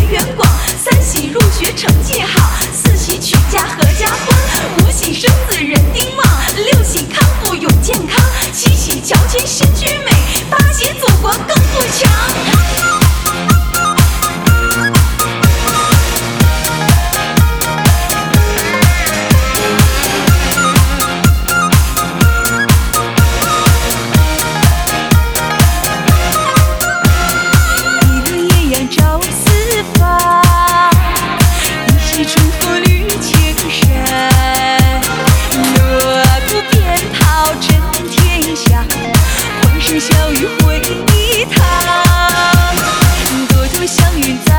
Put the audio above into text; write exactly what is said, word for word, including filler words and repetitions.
源广，三喜入学成绩好，四喜娶嫁合家欢，五喜生子人丁旺，六喜康复永健康，七喜乔迁身居美，八喜祖国更富强。朝四方，一喜春风绿青山，锣鼓鞭炮震天响，欢声笑语汇一堂，朵朵祥云在